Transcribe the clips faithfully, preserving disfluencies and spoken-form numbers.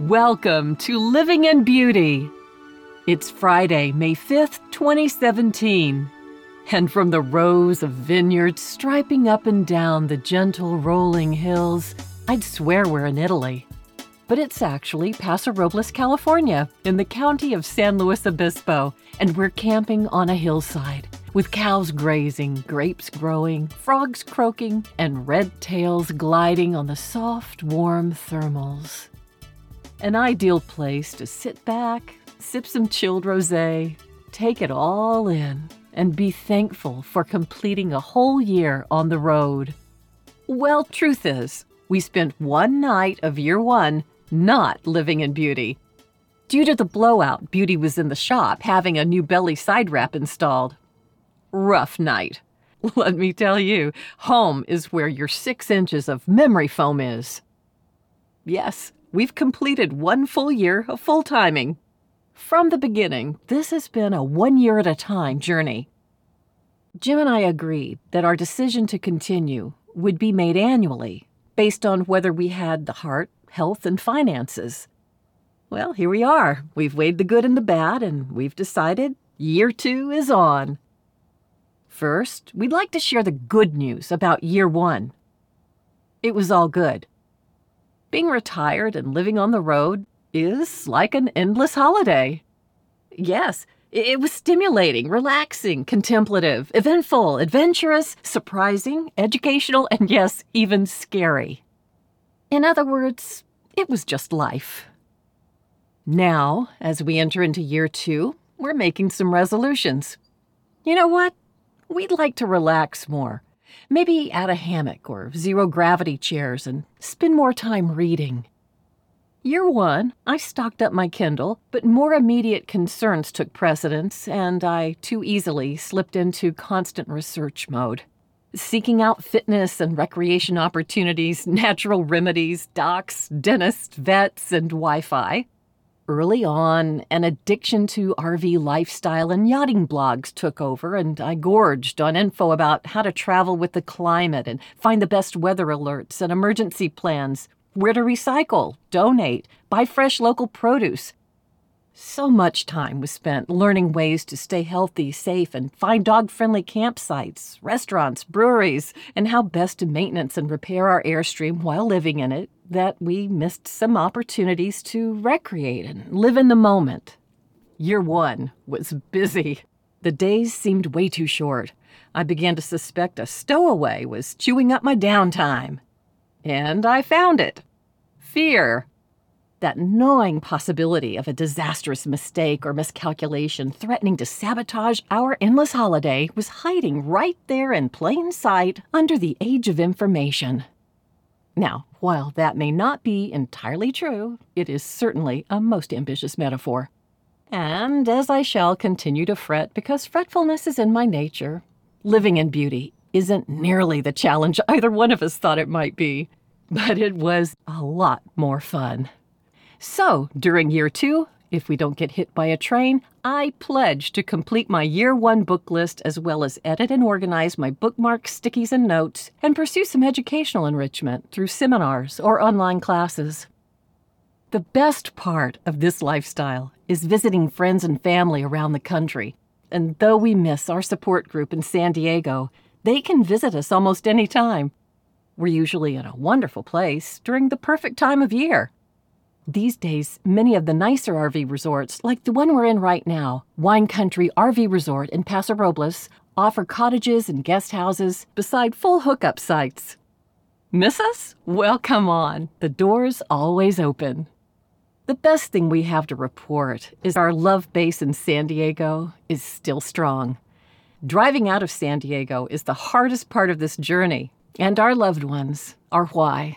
Welcome to Living in Beauty. It's Friday, May fifth, twenty seventeen. And from the rows of vineyards striping up and down the gentle rolling hills, I'd swear we're in Italy. But it's actually Paso Robles, California, in the county of San Luis Obispo, and we're camping on a hillside, with cows grazing, grapes growing, frogs croaking, and red tails gliding on the soft, warm thermals. An ideal place to sit back, sip some chilled rosé, take it all in, and be thankful for completing a whole year on the road. Well, truth is, we spent one night of year one not living in Beauty. Due to the blowout, Beauty was in the shop having a new belly side wrap installed. Rough night. Let me tell you, home is where your six inches of memory foam is. Yes, we've completed one full year of full-timing. From the beginning, this has been a one-year-at-a-time journey. Jim and I agreed that our decision to continue would be made annually, based on whether we had the heart, health, and finances. Well, here we are. We've weighed the good and the bad, and we've decided year two is on. First, we'd like to share the good news about year one. It was all good. Being retired and living on the road is like an endless holiday. Yes, it was stimulating, relaxing, contemplative, eventful, adventurous, surprising, educational, and yes, even scary. In other words, it was just life. Now, as we enter into year two, we're making some resolutions. You know what? We'd like to relax more. Maybe add a hammock or zero-gravity chairs and spend more time reading. Year one, I stocked up my Kindle, but more immediate concerns took precedence, and I too easily slipped into constant research mode, seeking out fitness and recreation opportunities, natural remedies, docs, dentists, vets, and Wi-Fi. Early on, an addiction to R V lifestyle and yachting blogs took over, and I gorged on info about how to travel with the climate and find the best weather alerts and emergency plans, where to recycle, donate, buy fresh local produce. So much time was spent learning ways to stay healthy, safe, and find dog-friendly campsites, restaurants, breweries, and how best to maintenance and repair our airstream while living in it, that we missed some opportunities to recreate and live in the moment. Year one was busy. The days seemed way too short. I began to suspect a stowaway was chewing up my downtime. And I found it. Fear. That gnawing possibility of a disastrous mistake or miscalculation threatening to sabotage our endless holiday was hiding right there in plain sight under the age of information. Now, while that may not be entirely true, it is certainly a most ambitious metaphor. And as I shall continue to fret because fretfulness is in my nature, living in Beauty isn't nearly the challenge either one of us thought it might be. But it was a lot more fun. So, during year two, if we don't get hit by a train, I pledge to complete my year one book list as well as edit and organize my bookmarks, stickies, and notes, and pursue some educational enrichment through seminars or online classes. The best part of this lifestyle is visiting friends and family around the country. And though we miss our support group in San Diego, they can visit us almost any time. We're usually in a wonderful place during the perfect time of year. These days, many of the nicer R V resorts, like the one we're in right now, Wine Country R V Resort in Paso Robles, offer cottages and guest houses beside full hookup sites. Miss us? Well, come on. The door's always open. The best thing we have to report is our love base in San Diego is still strong. Driving out of San Diego is the hardest part of this journey, and our loved ones are why.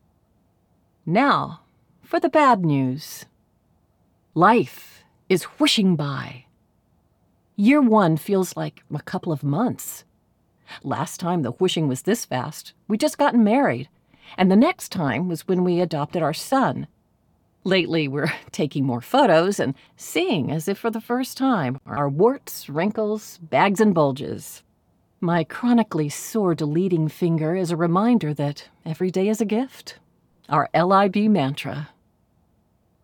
Now, for the bad news. Life is whooshing by. Year one feels like a couple of months. Last time the whooshing was this fast, we just gotten married, and the next time was when we adopted our son. Lately, we're taking more photos and seeing, as if for the first time, our warts, wrinkles, bags, and bulges. My chronically sore deleting finger is a reminder that every day is a gift. Our L I B mantra.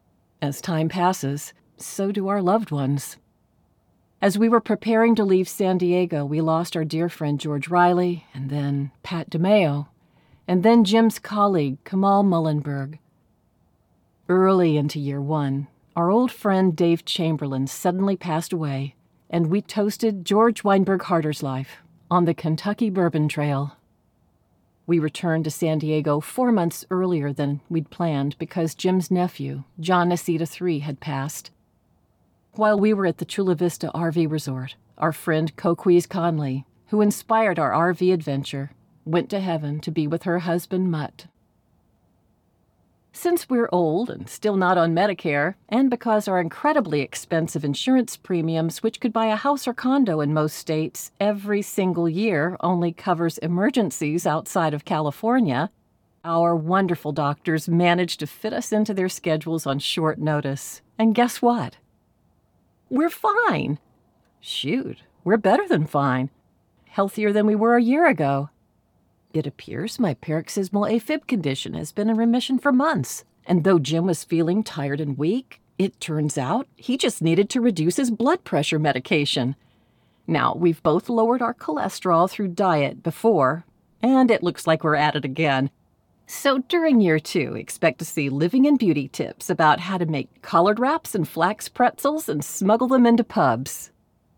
As time passes, so do our loved ones. As we were preparing to leave San Diego, we lost our dear friend George Riley, and then Pat DeMeo, and then Jim's colleague, Kamal Mullenberg. Early into year one, our old friend Dave Chamberlain suddenly passed away, and we toasted George Weinberg Harder's life on the Kentucky Bourbon Trail. We returned to San Diego four months earlier than we'd planned because Jim's nephew, John Nacita the third, had passed. While we were at the Chula Vista R V Resort, our friend Coquise Conley, who inspired our R V adventure, went to heaven to be with her husband Mutt. Since we're old and still not on Medicare, and because our incredibly expensive insurance premiums, which could buy a house or condo in most states every single year, only covers emergencies outside of California, our wonderful doctors managed to fit us into their schedules on short notice. And guess what? We're fine. Shoot, we're better than fine. Healthier than we were a year ago. It appears my paroxysmal AFib condition has been in remission for months, and though Jim was feeling tired and weak, it turns out he just needed to reduce his blood pressure medication. Now, we've both lowered our cholesterol through diet before, and it looks like we're at it again. So during year two, expect to see living in beauty tips about how to make collard wraps and flax pretzels and smuggle them into pubs.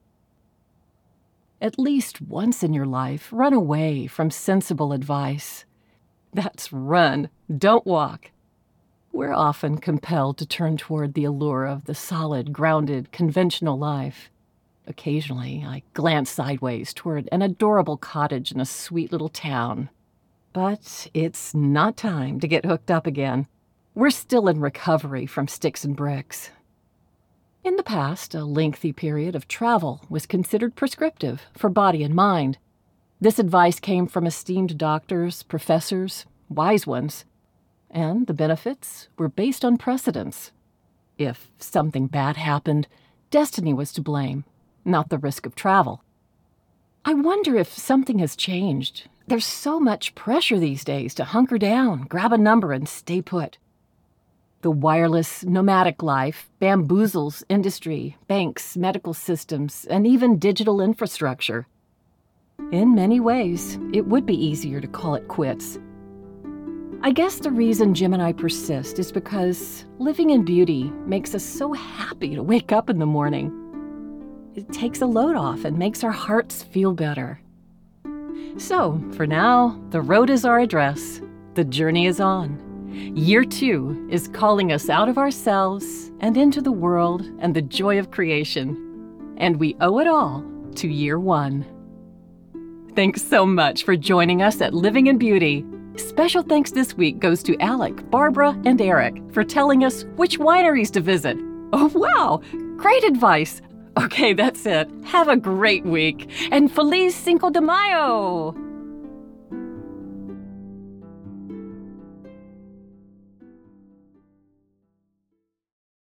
At least once in your life, run away from sensible advice. That's run, don't walk. We're often compelled to turn toward the allure of the solid, grounded, conventional life. Occasionally, I glance sideways toward an adorable cottage in a sweet little town. But it's not time to get hooked up again. We're still in recovery from sticks and bricks. In the past, a lengthy period of travel was considered prescriptive for body and mind. This advice came from esteemed doctors, professors, wise ones, and the benefits were based on precedence. If something bad happened, destiny was to blame, not the risk of travel. I wonder if something has changed. There's so much pressure these days to hunker down, grab a number, and stay put. The wireless, nomadic life bamboozles industry, banks, medical systems, and even digital infrastructure. In many ways, it would be easier to call it quits. I guess the reason Jim and I persist is because living in beauty makes us so happy to wake up in the morning. It takes a load off and makes our hearts feel better. So, for now, the road is our address. The journey is on. Year two is calling us out of ourselves and into the world and the joy of creation. And we owe it all to year one. Thanks so much for joining us at Living in Beauty. Special thanks this week goes to Alec, Barbara, and Eric for telling us which wineries to visit. Oh, wow! Great advice! Okay, that's it. Have a great week, and Feliz Cinco de Mayo!